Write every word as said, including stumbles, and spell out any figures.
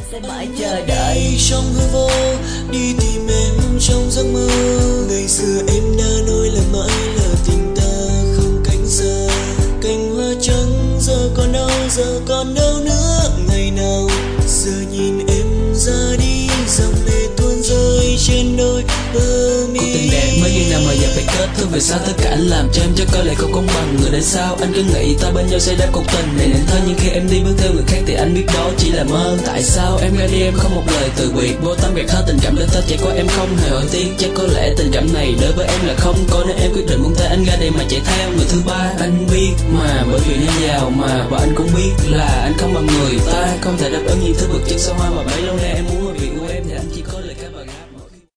sẽ mãi chờ đợi. Trong hư vô đi tìm em trong giấc mơ, ngày xưa em đã nói là mãi là tình ta không cánh xa. Cành hoa trắng giờ còn đâu, giờ còn đâu nữa ngày nào. Giờ nhìn em ra đi, dòng lệ tuôn rơi trên đôi bờ mi. Cuộc tình đẹp mới duyên nào mà giờ phải kết thúc, vì sao tất cả anh làm cho em chắc có lẽ không công bằng. Người đến sau anh cứ nghĩ ta bên nhau sẽ đáp cuộc tình này nên thôi, nhưng khi em đi bước theo người khác thì anh biết đó chỉ là mơ. Tại sao em ra đi em không một lời từ biệt, vô tâm gạt hết tình cảm đến tết, chỉ có em không hề hỏi tiếc. Chắc có lẽ tình cảm này đối với em là không có, nên em quyết định buông tay anh ra đây mà chạy theo người thứ ba. Anh biết mà, bởi vì em giàu mà, và anh cũng biết là anh không bằng người ta, không thể đáp ứng những thứ vật chất xa hoa mà bấy lâu nay em muốn ở việc